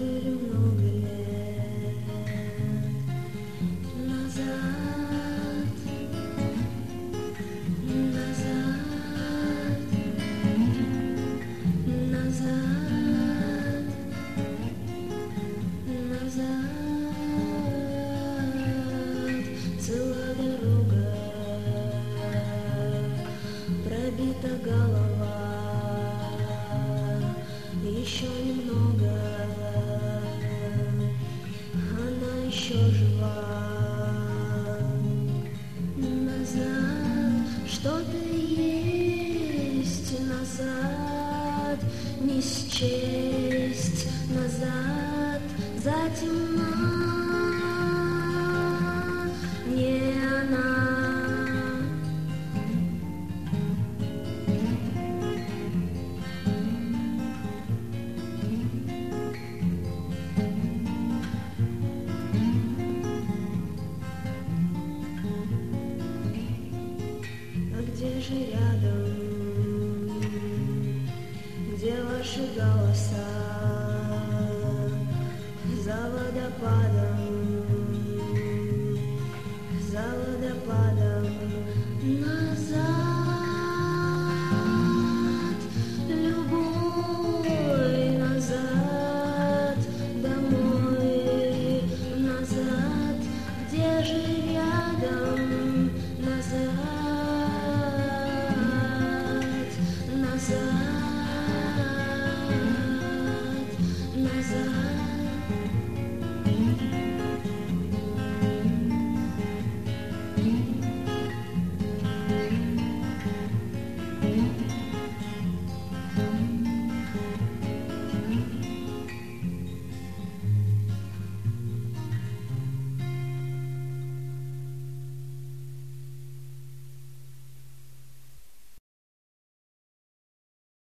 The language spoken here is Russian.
были много лет назад, назад, назад, назад. Целая дорога, пробита голова, еще немного, она еще жива. Назад что-то есть, назад не счесть, назад затемно, не она. Где же рядом, где ваши голоса за водопадом?